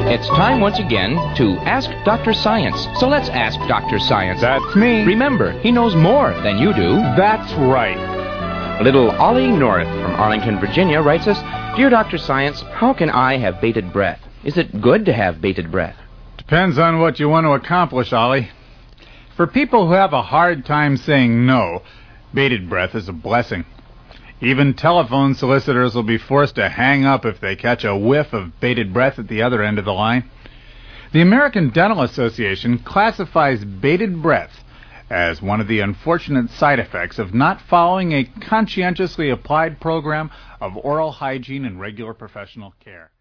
It's time once again to Ask Dr. Science. So let's ask Dr. Science. That's me. Remember, he knows more than you do. That's right. Little Ollie North from Arlington, Virginia writes us, Dear Dr. Science, how can I have bated breath? Is it good to have bated breath? Depends on what you want to accomplish, Ollie. For people who have a hard time saying no, bated breath is a blessing. Even telephone solicitors will be forced to hang up if they catch a whiff of bated breath at the other end of the line. The American Dental Association classifies bated breath as one of the unfortunate side effects of not following a conscientiously applied program of oral hygiene and regular professional care.